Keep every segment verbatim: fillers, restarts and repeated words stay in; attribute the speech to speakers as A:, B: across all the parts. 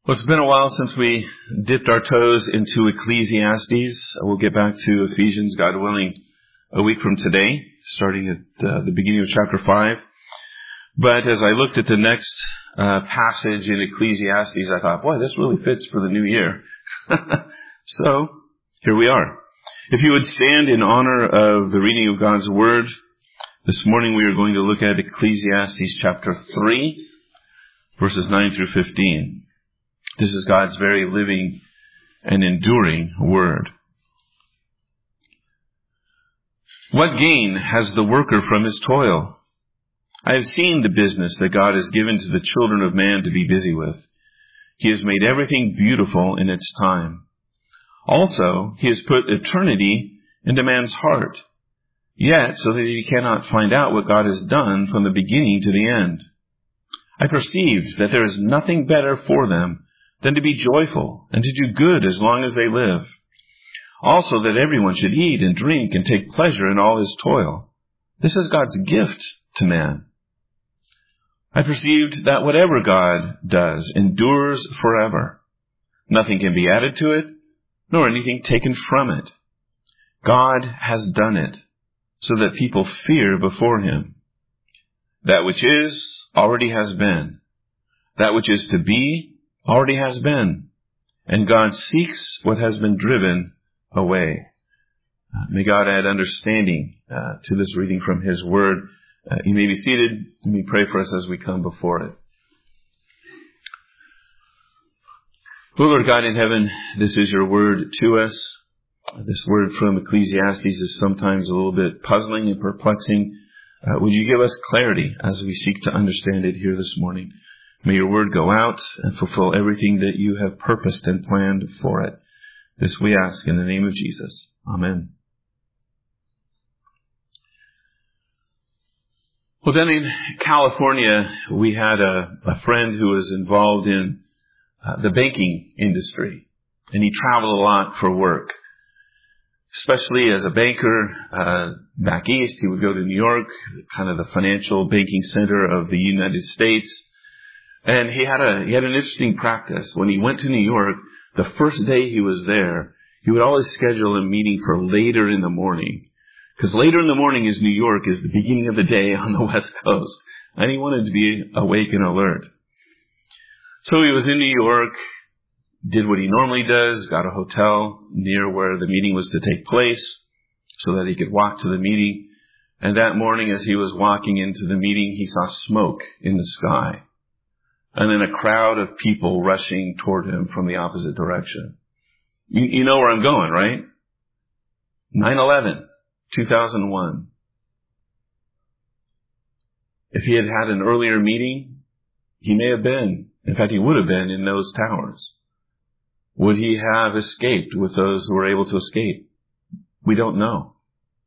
A: Well, it's been a while since we dipped our toes into Ecclesiastes. We'll get back to Ephesians, God willing, a week from today, starting at uh, the beginning of chapter five. But as I looked at the next uh, passage in Ecclesiastes, I thought, boy, this really fits for the new year. So, here we are. If you would stand in honor of the reading of God's Word, this morning we are going to look at Ecclesiastes chapter three, verses nine through fifteen. This is God's very living and enduring Word. What gain has the worker from his toil? I have seen the business that God has given to the children of man to be busy with. He has made everything beautiful in its time. Also, He has put eternity into man's heart, yet so that he cannot find out what God has done from the beginning to the end. I perceived that there is nothing better for them than to be joyful and to do good as long as they live. Also that everyone should eat and drink and take pleasure in all his toil. This is God's gift to man. I perceived that whatever God does endures forever. Nothing can be added to it, nor anything taken from it. God has done it, so that people fear before Him. That which is already has been. That which is to be already has been, and God seeks what has been driven away. Uh, may God add understanding uh, to this reading from His Word. Uh, you may be seated. Let me pray for us as we come before it. Lord God in heaven, this is your Word to us. This word from Ecclesiastes is sometimes a little bit puzzling and perplexing. Uh, would you give us clarity as we seek to understand it here this morning? May your word go out and fulfill everything that you have purposed and planned for it. This we ask in the name of Jesus. Amen. Well, then in California, we had a, a friend who was involved in uh, the banking industry, and he traveled a lot for work. Especially as a banker uh, back east, he would go to New York, kind of the financial banking center of the United States. And he had a, he had an interesting practice. When he went to New York, the first day he was there, he would always schedule a meeting for later in the morning. Because later in the morning is New York, is the beginning of the day on the West Coast. And he wanted to be awake and alert. So he was in New York, did what he normally does, got a hotel near where the meeting was to take place so that he could walk to the meeting. And that morning as he was walking into the meeting, he saw smoke in the sky. And then a crowd of people rushing toward him from the opposite direction. You, you know where I'm going, right? nine eleven, two thousand one. If he had had an earlier meeting, he may have been, in fact he would have been in those towers. Would he have escaped with those who were able to escape? We don't know.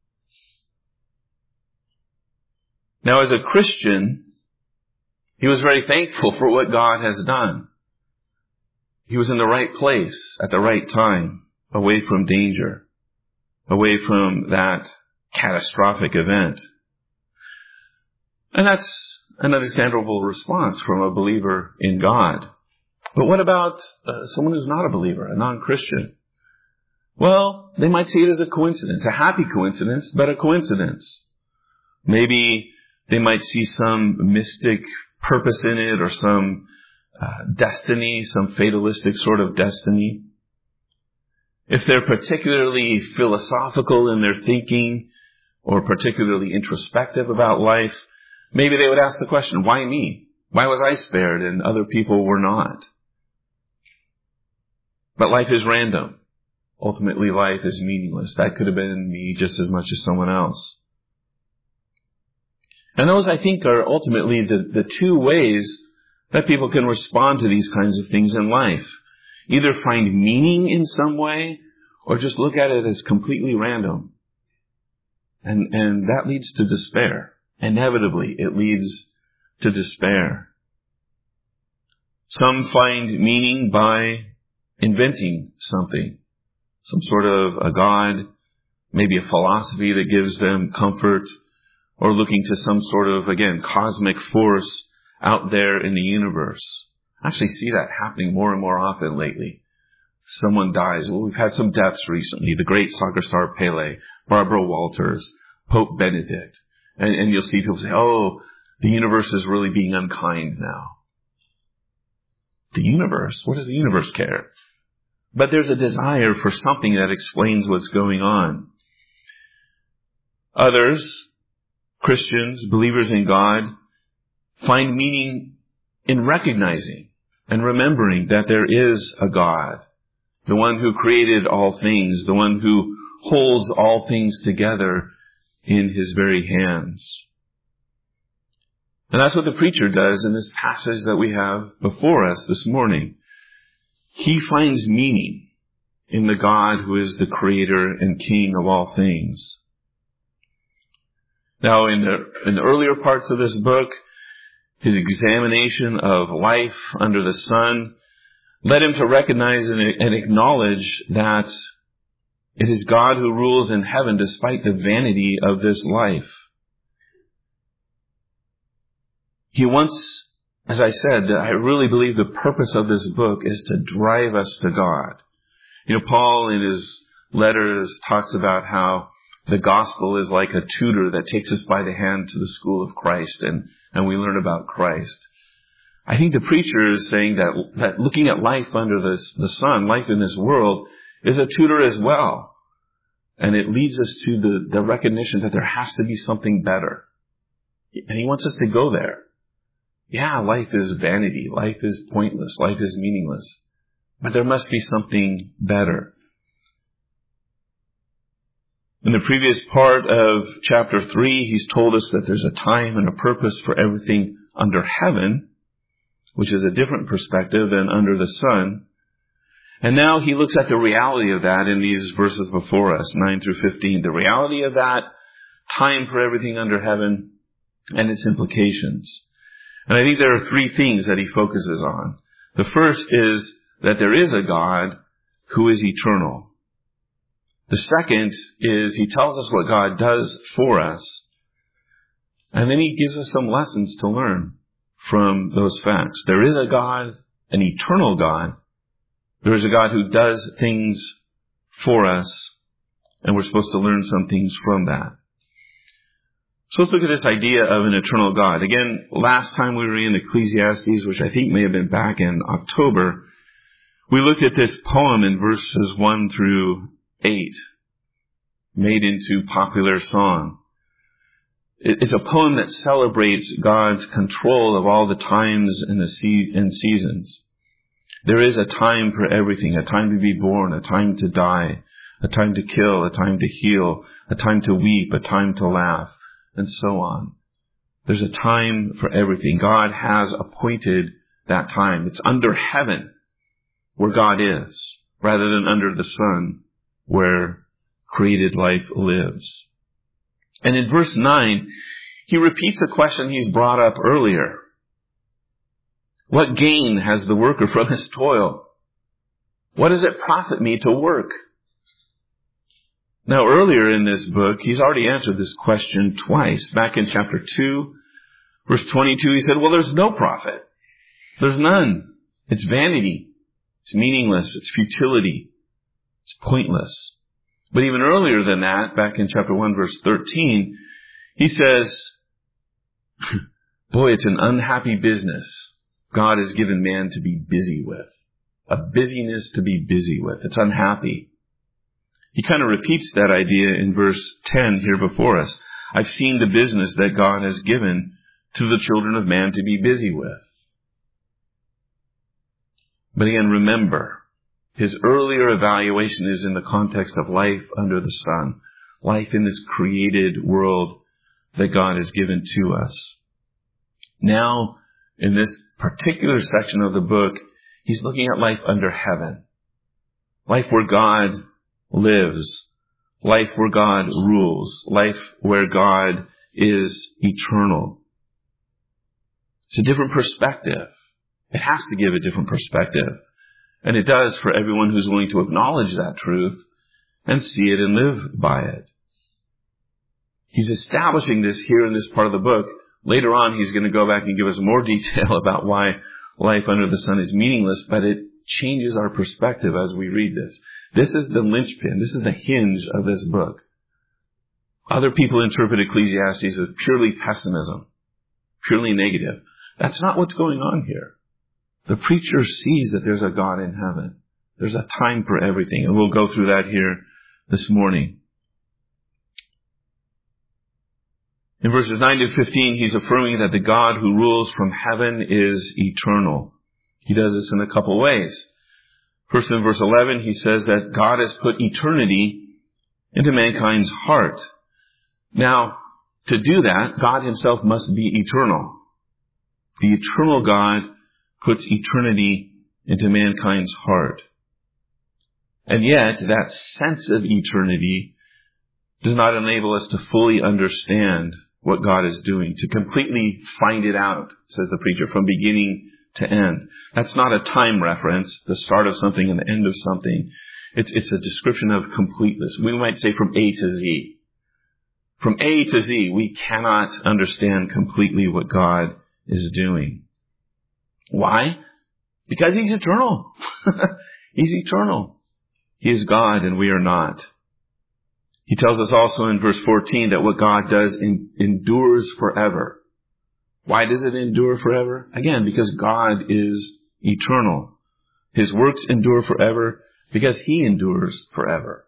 A: Now as a Christian, he was very thankful for what God has done. He was in the right place at the right time, away from danger, away from that catastrophic event. And that's an understandable response from a believer in God. But what about uh, someone who's not a believer, a non-Christian? Well, they might see it as a coincidence, a happy coincidence, but a coincidence. Maybe they might see some mystic purpose in it, or some uh, destiny, some fatalistic sort of destiny. If they're particularly philosophical in their thinking, or particularly introspective about life, maybe they would ask the question, why me? Why was I spared and other people were not? But life is random. Ultimately, life is meaningless. That could have been me just as much as someone else. And those, I think, are ultimately the, the two ways that people can respond to these kinds of things in life. Either find meaning in some way, or just look at it as completely random. And, and that leads to despair. Inevitably, it leads to despair. Some find meaning by inventing something. Some sort of a God, maybe a philosophy that gives them comfort, or looking to some sort of, again, cosmic force out there in the universe. I actually see that happening more and more often lately. Someone dies. Well, we've had some deaths recently. The great soccer star Pele, Barbara Walters, Pope Benedict. And, and you'll see people say, oh, the universe is really being unkind now. The universe? What does the universe care? But there's a desire for something that explains what's going on. Others, Christians, believers in God, find meaning in recognizing and remembering that there is a God, the one who created all things, the one who holds all things together in his very hands. And that's what the preacher does in this passage that we have before us this morning. He finds meaning in the God who is the creator and king of all things. Now, in the, in the earlier parts of this book, his examination of life under the sun led him to recognize and, and acknowledge that it is God who rules in heaven despite the vanity of this life. He wants, as I said, I really believe the purpose of this book is to drive us to God. You know, Paul in his letters talks about how the gospel is like a tutor that takes us by the hand to the school of Christ, and, and we learn about Christ. I think the preacher is saying that, that looking at life under this, the sun, life in this world, is a tutor as well. And it leads us to the, the recognition that there has to be something better. And he wants us to go there. Yeah, life is vanity. Life is pointless. Life is meaningless. But there must be something better. In the previous part of chapter three, he's told us that there's a time and a purpose for everything under heaven, which is a different perspective than under the sun. And now he looks at the reality of that in these verses before us, nine through fifteen. The reality of that time for everything under heaven and its implications. And I think there are three things that he focuses on. The first is that there is a God who is eternal. The second is he tells us what God does for us. And then he gives us some lessons to learn from those facts. There is a God, an eternal God. There is a God who does things for us, and we're supposed to learn some things from that. So let's look at this idea of an eternal God. Again, last time we were in Ecclesiastes, which I think may have been back in October, we looked at this poem in verses one through eight, made into popular song. It's a poem that celebrates God's control of all the times and the se- and seasons. There is a time for everything, a time to be born, a time to die, a time to kill, a time to heal, a time to weep, a time to laugh, and so on. There's a time for everything. God has appointed that time. It's under heaven where God is, rather than under the sun where created life lives. And in verse nine, he repeats a question he's brought up earlier. What gain has the worker from his toil? What does it profit me to work? Now, earlier in this book, he's already answered this question twice. Back in chapter two, verse twenty-two, he said, well, there's no profit. There's none. It's vanity. It's meaningless. It's futility. It's pointless. But even earlier than that, back in chapter one, verse thirteen, he says, boy, it's an unhappy business God has given man to be busy with. A busyness to be busy with. It's unhappy. He kind of repeats that idea in verse ten here before us. I've seen the business that God has given to the children of man to be busy with. But again, remember, his earlier evaluation is in the context of life under the sun. Life in this created world that God has given to us. Now, in this particular section of the book, he's looking at life under heaven. Life where God lives. Life where God rules. Life where God is eternal. It's a different perspective. It has to give a different perspective. And it does for everyone who's willing to acknowledge that truth and see it and live by it. He's establishing this here in this part of the book. Later on, he's going to go back and give us more detail about why life under the sun is meaningless, but it changes our perspective as we read this. This is the linchpin. This is the hinge of this book. Other people interpret Ecclesiastes as purely pessimism, purely negative. That's not what's going on here. The preacher sees that there's a God in heaven. There's a time for everything, and we'll go through that here this morning. In verses nine to fifteen, he's affirming that the God who rules from heaven is eternal. He does this in a couple ways. First, in verse eleven, he says that God has put eternity into mankind's heart. Now, to do that, God himself must be eternal. The eternal God puts eternity into mankind's heart. And yet, that sense of eternity does not enable us to fully understand what God is doing, to completely find it out, says the preacher, from beginning to end. That's not a time reference, the start of something and the end of something. It's, it's a description of completeness. We might say from A to Z. From A to Z, we cannot understand completely what God is doing. Why? Because he's eternal. He's eternal. He is God and we are not. He tells us also in verse fourteen that what God does in, endures forever. Why does it endure forever? Again, because God is eternal. His works endure forever because he endures forever.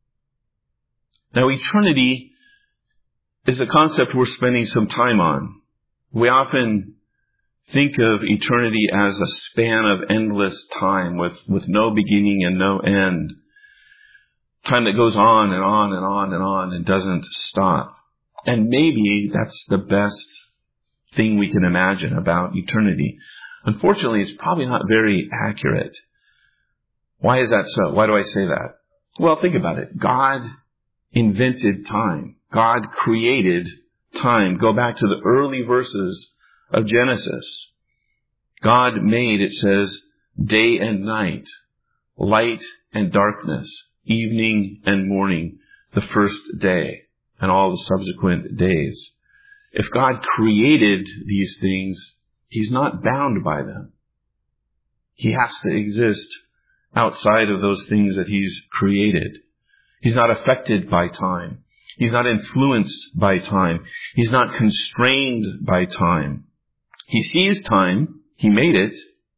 A: Now, eternity is a concept we're spending some time on. We often think of eternity as a span of endless time with, with no beginning and no end. Time that goes on and on and on and on and doesn't stop. And maybe that's the best thing we can imagine about eternity. Unfortunately, it's probably not very accurate. Why is that so? Why do I say that? Well, think about it. God invented time. God created time. Go back to the early verses of Genesis. God made, it says, day and night, light and darkness, evening and morning, the first day and all the subsequent days. If God created these things, he's not bound by them. He has to exist outside of those things that he's created. He's not affected by time. He's not influenced by time. He's not constrained by time. He sees time. He made it.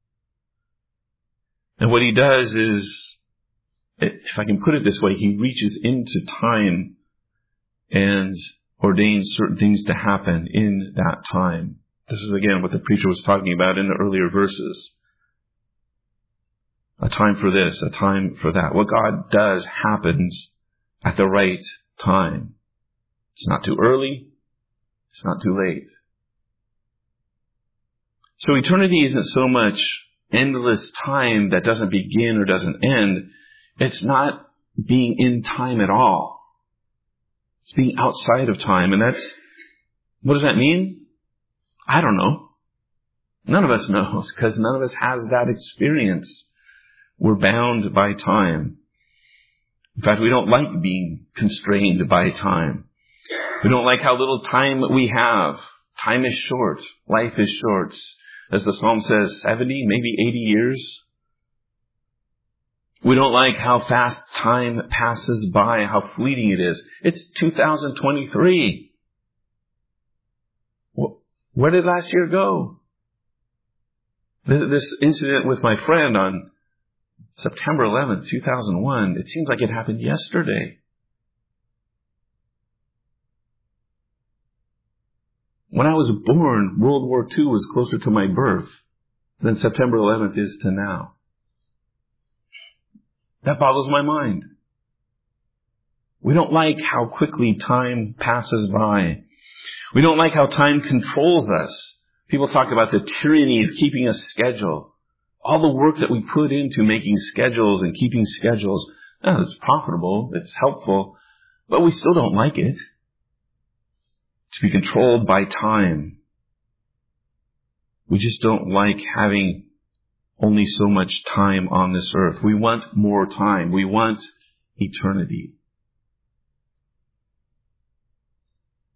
A: And what he does is, if I can put it this way, he reaches into time and ordains certain things to happen in that time. This is again what the preacher was talking about in the earlier verses. A time for this, a time for that. What God does happens at the right time. It's not too early. It's not too late. So eternity isn't so much endless time that doesn't begin or doesn't end. It's not being in time at all. It's being outside of time. And that's, what does that mean? I don't know. None of us knows because none of us has that experience. We're bound by time. In fact, we don't like being constrained by time. We don't like how little time we have. Time is short. Life is short. As the Psalm says, seventy, maybe eighty years. We don't like how fast time passes by, how fleeting it is. It's two thousand twenty-three. Where did last year go? This incident with my friend on September eleventh, two thousand one, it seems like it happened yesterday. When I was born, World War Two was closer to my birth than September eleventh is to now. That boggles my mind. We don't like how quickly time passes by. We don't like how time controls us. People talk about the tyranny of keeping a schedule. All the work that we put into making schedules and keeping schedules, oh, it's profitable, it's helpful, but we still don't like it. To be controlled by time. We just don't like having only so much time on this earth. We want more time. We want eternity.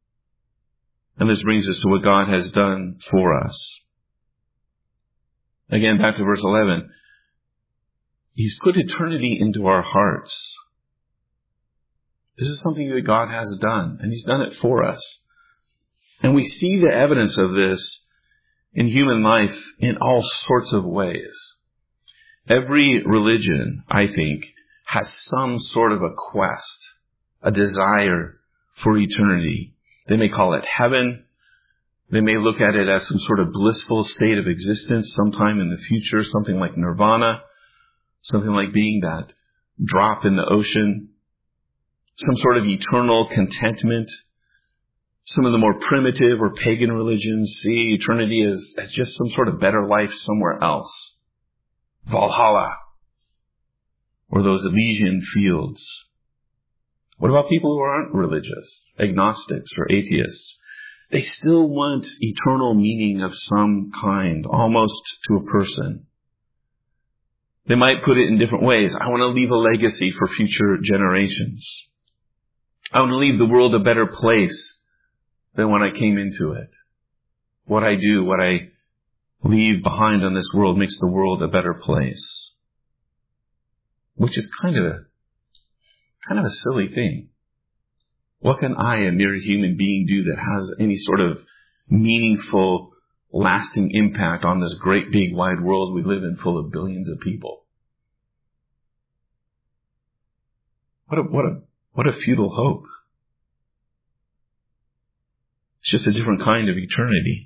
A: And this brings us to what God has done for us. Again, back to verse eleven. He's put eternity into our hearts. This is something that God has done, and He's done it for us. And we see the evidence of this in human life in all sorts of ways. Every religion, I think, has some sort of a quest, a desire for eternity. They may call it heaven. They may look at it as some sort of blissful state of existence sometime in the future, something like nirvana, something like being that drop in the ocean, some sort of eternal contentment. Some of the more primitive or pagan religions see eternity as, as just some sort of better life somewhere else. Valhalla, or those Elysian fields. What about people who aren't religious, agnostics or atheists? They still want eternal meaning of some kind, almost to a person. They might put it in different ways. I want to leave a legacy for future generations. I want to leave the world a better place than when I came into it. What I do, what I leave behind on this world makes the world a better place. Which is kind of a, kind of a silly thing. What can I, a mere human being, do that has any sort of meaningful, lasting impact on this great big wide world we live in full of billions of people? What a, what a, what a futile hope. It's just a different kind of eternity.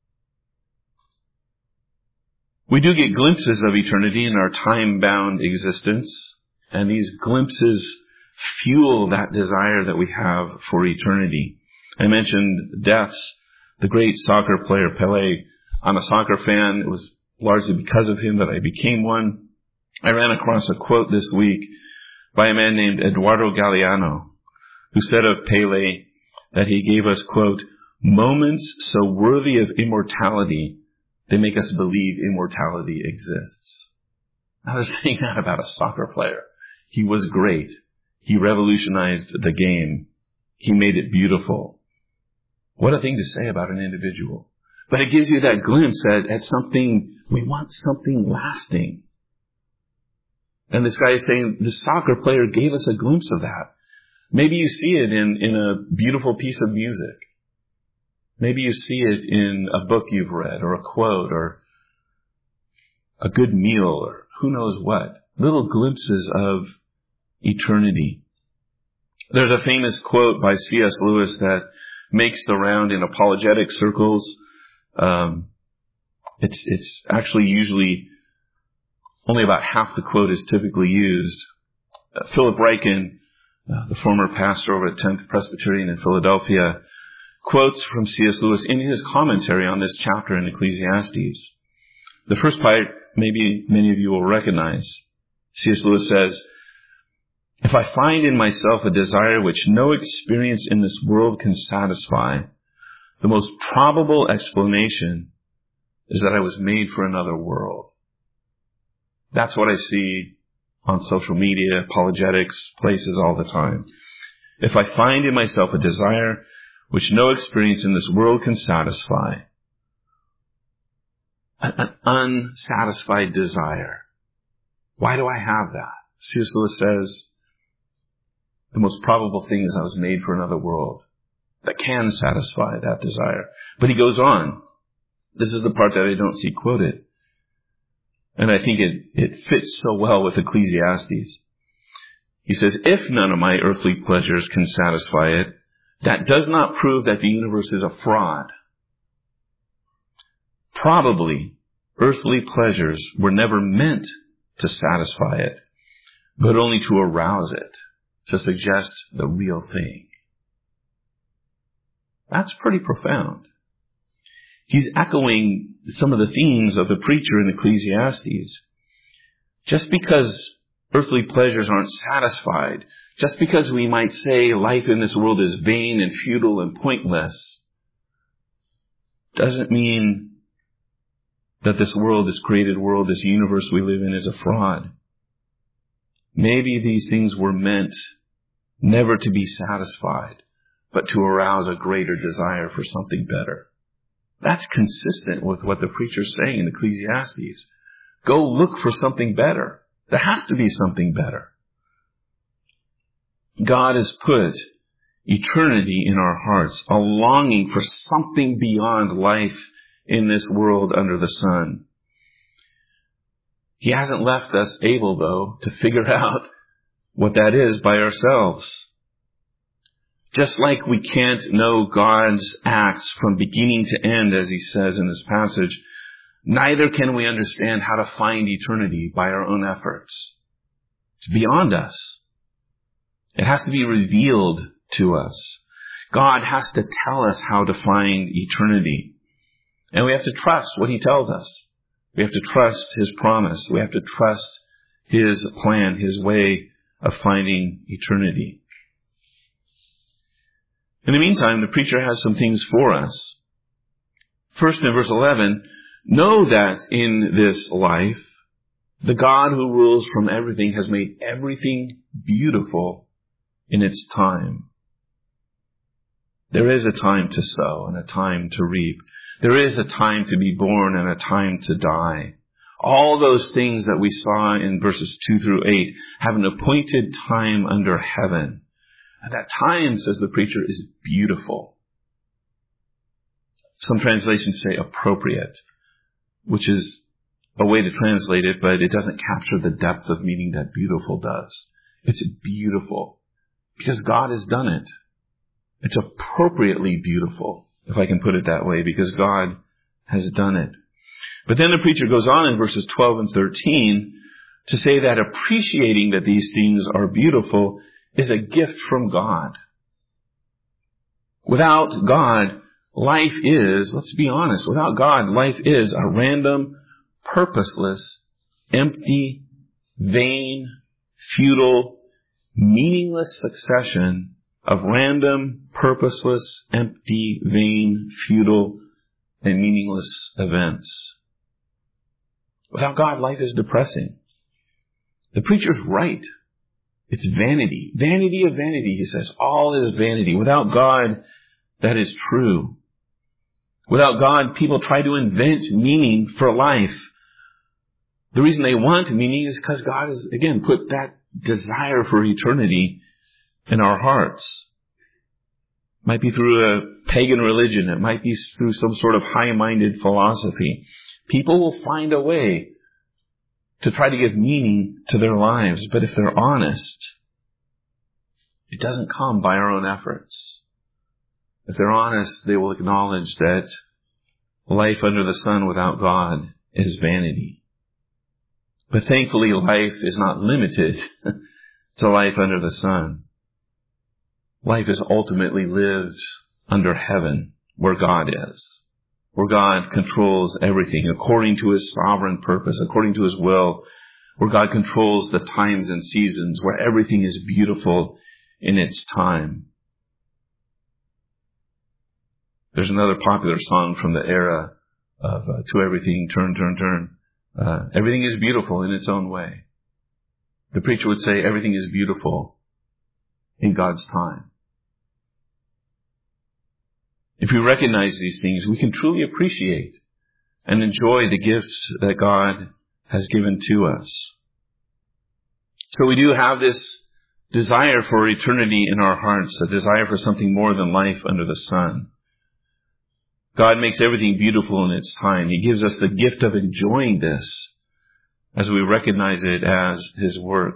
A: We do get glimpses of eternity in our time-bound existence, and these glimpses fuel that desire that we have for eternity. I mentioned deaths. The great soccer player Pelé. I'm a soccer fan. It was largely because of him that I became one. I ran across a quote this week by a man named Eduardo Galeano, who said of Pelé that he gave us, quote, "moments so worthy of immortality, they make us believe immortality exists." I was saying that about a soccer player. He was great. He revolutionized the game. He made it beautiful. What a thing to say about an individual. But it gives you that glimpse at, at something, we want something lasting. And this guy is saying the soccer player gave us a glimpse of that. Maybe you see it in, in a beautiful piece of music. Maybe you see it in a book you've read, or a quote, or a good meal, or who knows what. Little glimpses of eternity. There's a famous quote by C S Lewis that makes the round in apologetic circles. Um, it's, it's actually usually only about half the quote is typically used. Uh, Philip Ryken, uh, the former pastor over at tenth Presbyterian in Philadelphia, quotes from C S Lewis in his commentary on this chapter in Ecclesiastes. The first part, maybe many of you will recognize. C S Lewis says, "If I find in myself a desire which no experience in this world can satisfy, the most probable explanation is that I was made for another world." That's what I see on social media, apologetics, places all the time. If I find in myself a desire which no experience in this world can satisfy, an unsatisfied desire. Why do I have that? C S Lewis says, the most probable thing is I was made for another world that can satisfy that desire. But he goes on. This is the part that I don't see quoted. And I think it, it fits so well with Ecclesiastes. He says, if none of my earthly pleasures can satisfy it, that does not prove that the universe is a fraud. Probably, earthly pleasures were never meant to satisfy it, but only to arouse it, to suggest the real thing. That's pretty profound. He's echoing some of the themes of the preacher in Ecclesiastes. Just because earthly pleasures aren't satisfied, just because we might say life in this world is vain and futile and pointless, doesn't mean that this world, this created world, this universe we live in is a fraud. Maybe these things were meant never to be satisfied, but to arouse a greater desire for something better. That's consistent with what the preacher's saying in Ecclesiastes. go look for something better. There has to be something better. God has put eternity in our hearts, a longing for something beyond life in this world under the sun. He hasn't left us able, though, to figure out what that is by ourselves. Just like we can't know God's acts from beginning to end, as he says in this passage, neither can we understand how to find eternity by our own efforts. It's beyond us. It has to be revealed to us. God has to tell us how to find eternity. And we have to trust what he tells us. We have to trust his promise. We have to trust his plan, his way of finding eternity. In the meantime, the preacher has some things for us. First, in verse eleven, know that in this life, the God who rules from everything has made everything beautiful in its time. There is a time to sow and a time to reap. There is a time to be born and a time to die. All those things that we saw in verses two through eight have an appointed time under heaven. And that time, says the preacher, is beautiful. Some translations say appropriate, which is a way to translate it, but it doesn't capture the depth of meaning that beautiful does. It's beautiful because God has done it. It's appropriately beautiful, if I can put it that way, because God has done it. But then the preacher goes on in verses twelve and thirteen to say that appreciating that these things are beautiful is a gift from God. Without God, life is, let's be honest, without God, life is a random, purposeless, empty, vain, futile, meaningless succession of random, purposeless, empty, vain, futile, and meaningless events. Without God, life is depressing. The preacher's right. It's vanity. Vanity of vanity, he says. All is vanity. Without God, that is true. Without God, people try to invent meaning for life. The reason they want meaning is because God has, again, put that desire for eternity in our hearts. It might be through a pagan religion. It might be through some sort of high-minded philosophy. People will find a way to try to give meaning to their lives. But if they're honest, it doesn't come by our own efforts. If they're honest, they will acknowledge that life under the sun without God is vanity. But thankfully, life is not limited to life under the sun. Life is ultimately lived under heaven, where God is, where God controls everything according to his sovereign purpose, according to his will, where God controls the times and seasons, where everything is beautiful in its time. There's another popular song from the era of uh, To Everything, Turn, Turn, Turn. Uh, everything is beautiful in its own way. The preacher would say everything is beautiful in God's time. If we recognize these things, we can truly appreciate and enjoy the gifts that God has given to us. So we do have this desire for eternity in our hearts, a desire for something more than life under the sun. God makes everything beautiful in its time. He gives us the gift of enjoying this as we recognize it as his work.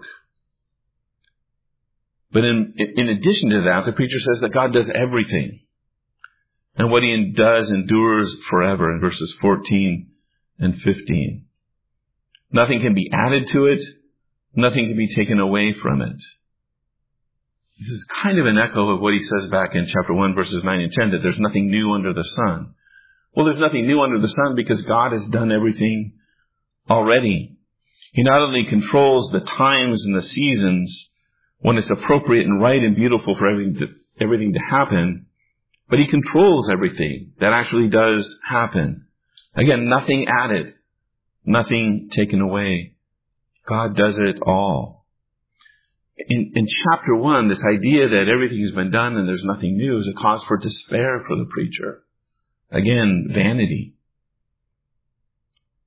A: But in, in addition to that, the preacher says that God does everything. And what he does endures forever in verses fourteen and fifteen. Nothing can be added to it. Nothing can be taken away from it. This is kind of an echo of what he says back in chapter one, verses nine and ten, that there's nothing new under the sun. Well, there's nothing new under the sun because God has done everything already. He not only controls the times and the seasons when it's appropriate and right and beautiful for everything to, everything to happen, but he controls everything that actually does happen. Again, nothing added, nothing taken away. God does it all. In, in chapter one, this idea that everything has been done and there's nothing new is a cause for despair for the preacher. Again, vanity.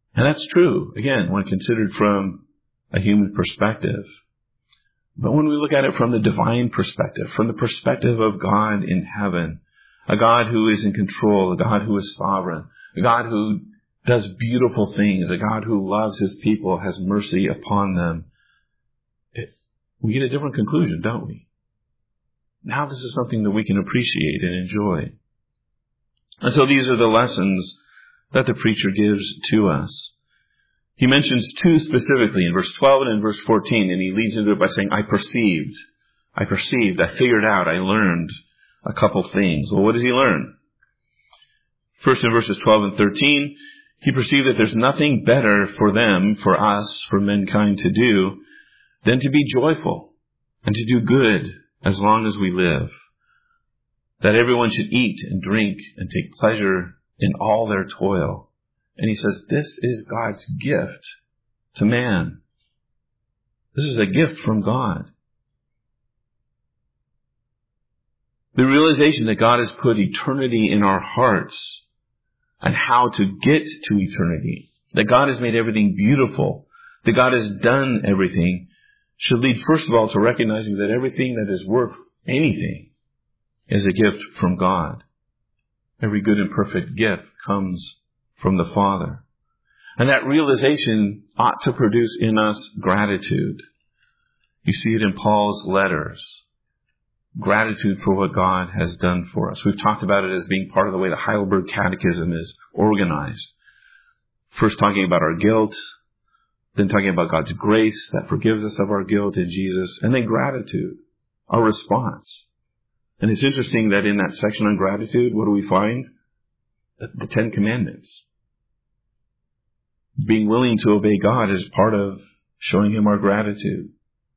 A: And that's true, again, when considered from a human perspective. But when we look at it from the divine perspective, from the perspective of God in heaven, a God who is in control, a God who is sovereign, a God who does beautiful things, a God who loves His people, has mercy upon them, it, we get a different conclusion, don't we? Now this is something that we can appreciate and enjoy. And so these are the lessons that the preacher gives to us. He mentions two specifically in verse twelve and in verse fourteen, and he leads into it by saying, I perceived, I perceived, I figured out, I learned a couple things. Well, what does he learn? First in verses twelve and thirteen, he perceived that there's nothing better for them, for us, for mankind to do, than to be joyful and to do good as long as we live. That everyone should eat and drink and take pleasure in all their toil. And he says, this is God's gift to man. This is a gift from God. The realization that God has put eternity in our hearts and how to get to eternity, that God has made everything beautiful, that God has done everything, should lead first of all to recognizing that everything that is worth anything is a gift from God. Every good and perfect gift comes from the Father. And that realization ought to produce in us gratitude. You see it in Paul's letters. Gratitude for what God has done for us. We've talked about it as being part of the way the Heidelberg Catechism is organized. First talking about our guilt, then talking about God's grace that forgives us of our guilt in Jesus, and then gratitude, our response. And it's interesting that in that section on gratitude, what do we find? The, the Ten Commandments. Being willing to obey God is part of showing Him our gratitude.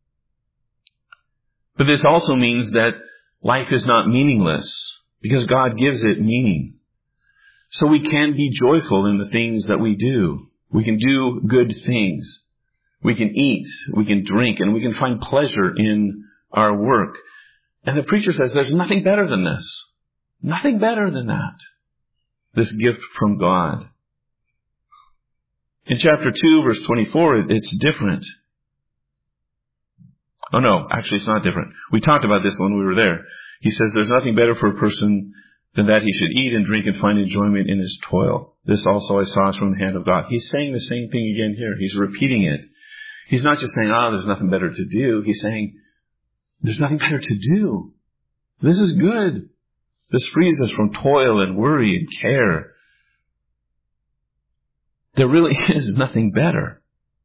A: But this also means that life is not meaningless because God gives it meaning. So we can be joyful in the things that we do. We can do good things. We can eat, we can drink, and we can find pleasure in our work. And the preacher says there's nothing better than this. Nothing better than that. This gift from God. In chapter two, verse twenty-four, it's different. Oh no, actually it's not different. We talked about this when we were there. He says there's nothing better for a person than that he should eat and drink and find enjoyment in his toil. This also I saw is from the hand of God. He's saying the same thing again here. He's repeating it. He's not just saying, oh, there's nothing better to do. He's saying, there's nothing better to do. This is good. This frees us from toil and worry and care. There really is nothing better.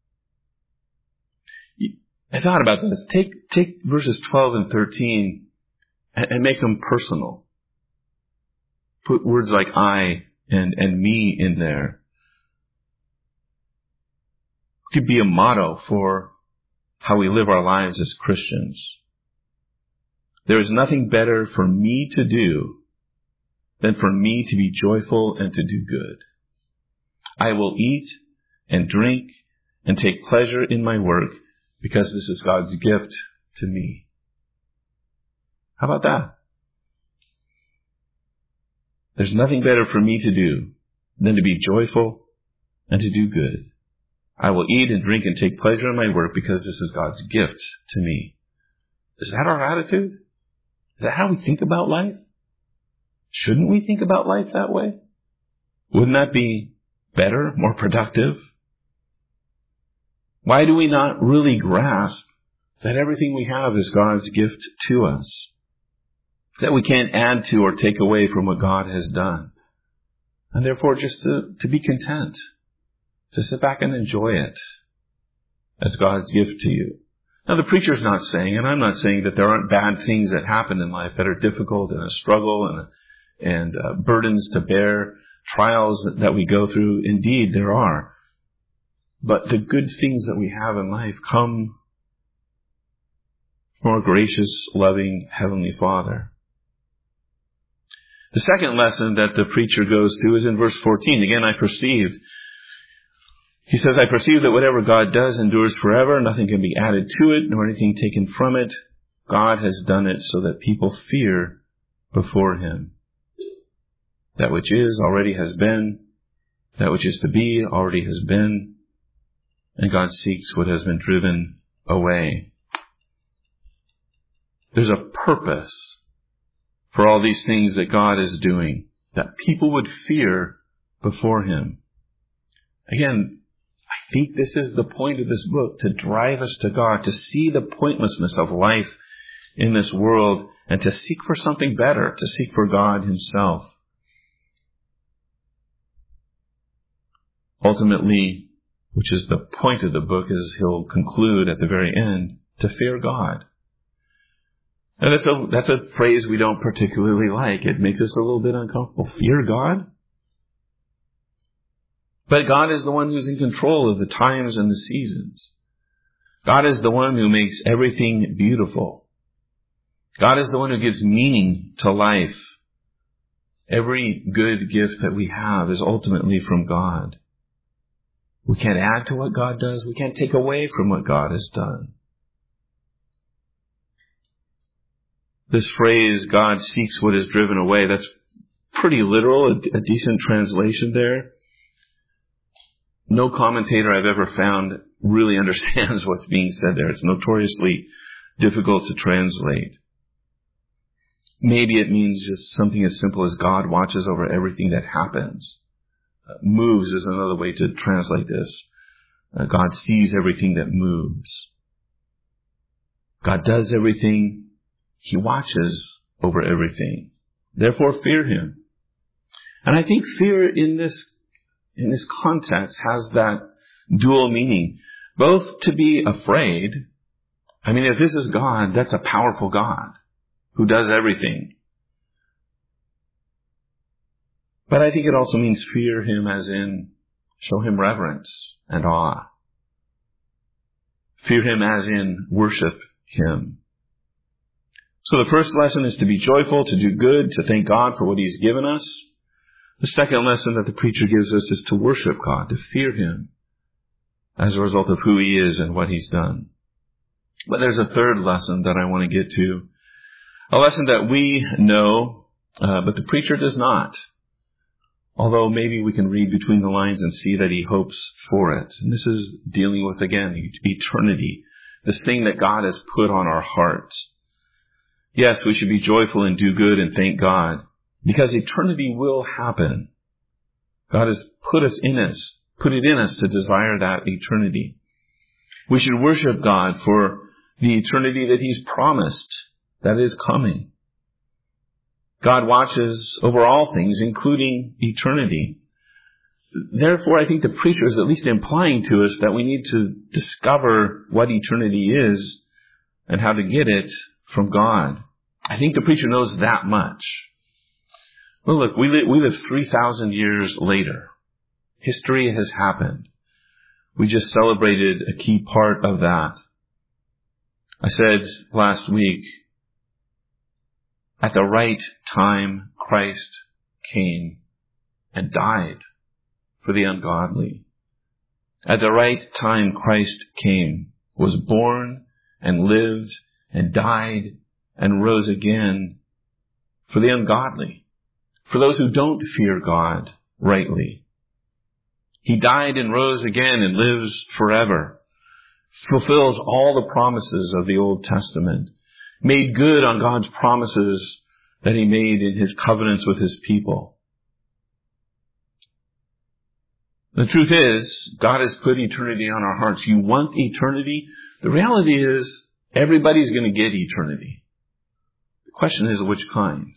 A: I thought about this. Take, take verses twelve and thirteen and, and make them personal. Put words like I and, and me in there. It could be a motto for how we live our lives as Christians. There is nothing better for me to do than for me to be joyful and to do good. I will eat and drink and take pleasure in my work because this is God's gift to me. How about that? There's nothing better for me to do than to be joyful and to do good. I will eat and drink and take pleasure in my work because this is God's gift to me. Is that our attitude? Is that how we think about life? Shouldn't we think about life that way? Wouldn't that be better, more productive? Why do we not really grasp that everything we have is God's gift to us? That we can't add to or take away from what God has done. And therefore just to, to be content. To sit back and enjoy it as God's gift to you. Now the preacher's not saying, and I'm not saying that there aren't bad things that happen in life that are difficult and a struggle and and uh, burdens to bear, trials that, that we go through. Indeed, there are. But the good things that we have in life come from our gracious, loving Heavenly Father. The second lesson that the preacher goes to is in verse fourteen. Again, I perceived. He says, I perceive that whatever God does endures forever. Nothing can be added to it, nor anything taken from it. God has done it so that people fear before Him. That which is already has been, That which is to be already has been, and God seeks what has been driven away. There's a purpose for all these things that God is doing, that people would fear before Him. Again, I think this is the point of this book, to drive us to God, to see the pointlessness of life in this world, and to seek for something better, to seek for God Himself. Ultimately, which is the point of the book, as he'll conclude at the very end, to fear God. And that's a, that's a phrase we don't particularly like. It makes us a little bit uncomfortable. Fear God? But God is the one who's in control of the times and the seasons. God is the one who makes everything beautiful. God is the one who gives meaning to life. Every good gift that we have is ultimately from God. We can't add to what God does. We can't take away from what God has done. This phrase, God seeks what is driven away, that's pretty literal, a, a decent translation there. No commentator I've ever found really understands what's being said there. It's notoriously difficult to translate. Maybe it means just something as simple as God watches over everything that happens. Uh, moves is another way to translate this. Uh, God sees everything that moves. God does everything. He watches over everything. Therefore, fear Him. And I think fear in this in this context has that dual meaning. Both to be afraid. I mean, if this is God, that's a powerful God who does everything. But I think it also means fear Him as in show Him reverence and awe. Fear Him as in worship Him. So the first lesson is to be joyful, to do good, to thank God for what He's given us. The second lesson that the preacher gives us is to worship God, to fear Him as a result of who He is and what He's done. But there's a third lesson that I want to get to. A lesson that we know, uh, but the preacher does not. Although maybe we can read between the lines and see that he hopes for it. And this is dealing with, again, eternity. This thing that God has put on our hearts. Yes, we should be joyful and do good and thank God. Because eternity will happen. God has put us in us, put it in us to desire that eternity. We should worship God for the eternity that He's promised that is coming. God watches over all things, including eternity. Therefore, I think the preacher is at least implying to us that we need to discover what eternity is and how to get it from God. I think the preacher knows that much. Well, look, we live, we live three thousand years later. History has happened. We just celebrated a key part of that. I said last week, at the right time, Christ came and died for the ungodly. At the right time, Christ came, was born and lived and died and rose again for the ungodly, for those who don't fear God rightly. He died and rose again and lives forever, fulfills all the promises of the Old Testament, made good on God's promises that He made in His covenants with His people. The truth is, God has put eternity on our hearts. You want eternity? The reality is, everybody's going to get eternity. The question is, which kind?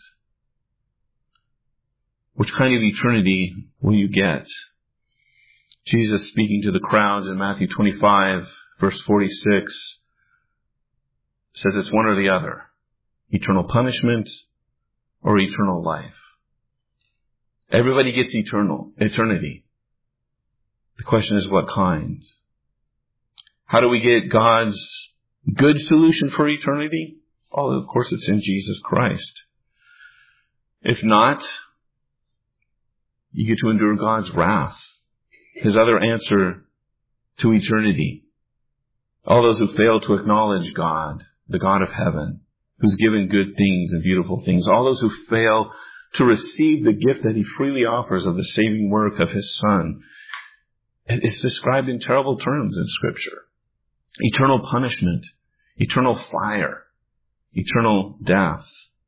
A: Which kind of eternity will you get? Jesus, speaking to the crowds in Matthew twenty-five, verse forty-six, says it's one or the other. Eternal punishment or eternal life. Everybody gets eternal, eternity. The question is, what kind? How do we get God's good solution for eternity? Oh, of course it's in Jesus Christ. If not, you get to endure God's wrath. His other answer to eternity. All those who fail to acknowledge God, the God of heaven, who's given good things and beautiful things. All those who fail to receive the gift that he freely offers of the saving work of his Son. It's described in terrible terms in Scripture. Eternal punishment, eternal fire, eternal death.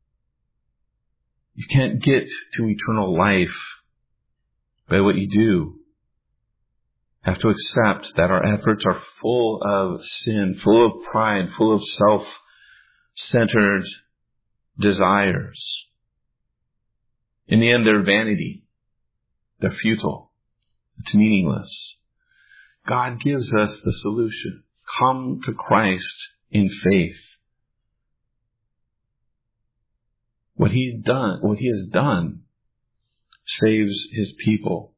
A: You can't get to eternal life by what you do. You have to accept that our efforts are full of sin, full of pride, full of self-centered desires. In the end, they're vanity. They're futile. It's meaningless. God gives us the solution. Come to Christ in faith. What he's done, what he has done saves his people.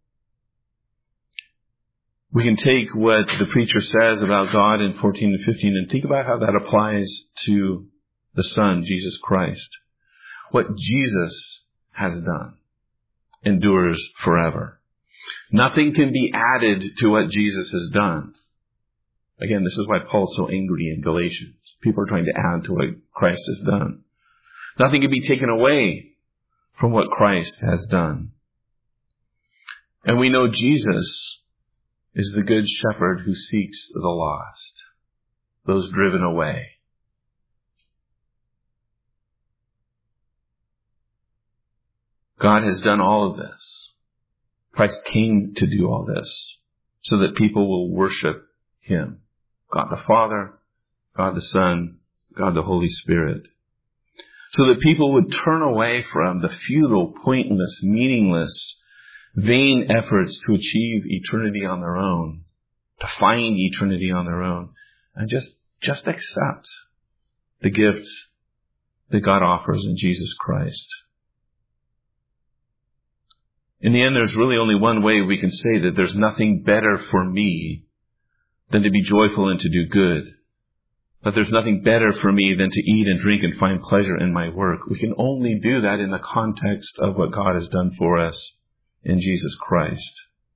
A: We can take what the preacher says about God in fourteen and fifteen and think about how that applies to the Son, Jesus Christ. What Jesus has done endures forever. Nothing can be added to what Jesus has done. Again, this is why Paul's so angry in Galatians. People are trying to add to what Christ has done. Nothing can be taken away from what Christ has done. And we know Jesus is the good shepherd who seeks the lost, those driven away. God has done all of this. Christ came to do all this so that people will worship him. God the Father, God the Son, God the Holy Spirit. So that people would turn away from the futile, pointless, meaningless, vain efforts to achieve eternity on their own, to find eternity on their own, and just, just accept the gift that God offers in Jesus Christ. In the end, there's really only one way we can say that there's nothing better for me than to be joyful and to do good. That there's nothing better for me than to eat and drink and find pleasure in my work. We can only do that in the context of what God has done for us in Jesus Christ.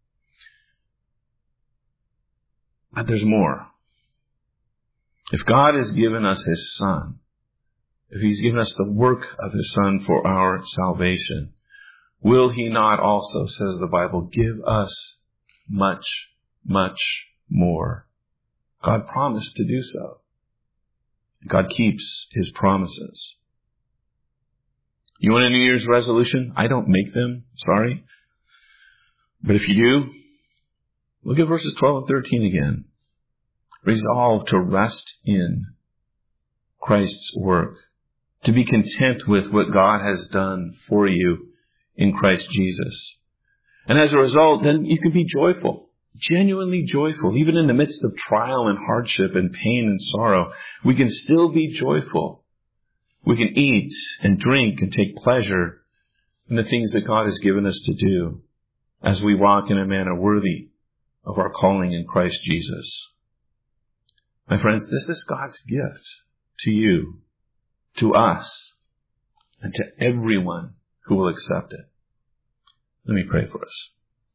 A: But there's more. If God has given us his Son, if he's given us the work of his Son for our salvation, will he not also, says the Bible, give us much, much more? God promised to do so. God keeps his promises. You want a New Year's resolution? I don't make them, sorry. But if you do, look at verses twelve and thirteen again. Resolve to rest in Christ's work, to be content with what God has done for you in Christ Jesus. And as a result, then you can be joyful, genuinely joyful. Even in the midst of trial and hardship and pain and sorrow, we can still be joyful. We can eat and drink and take pleasure in the things that God has given us to do as we walk in a manner worthy of our calling in Christ Jesus. My friends, this is God's gift to you, to us, and to everyone who will accept it. Let me pray for us.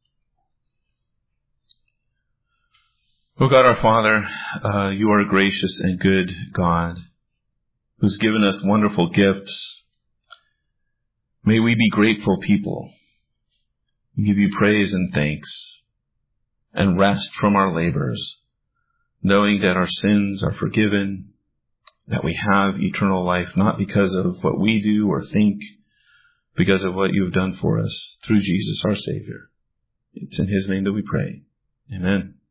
A: Oh God, our Father, uh, you are a gracious and good God who's given us wonderful gifts. May we be grateful people. We give you praise and thanks and rest from our labors, knowing that our sins are forgiven, that we have eternal life, not because of what we do or think, because of what you've done for us through Jesus our Savior. It's in his name that we pray. Amen.